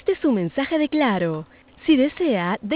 Este es un mensaje de Claro. Si desea,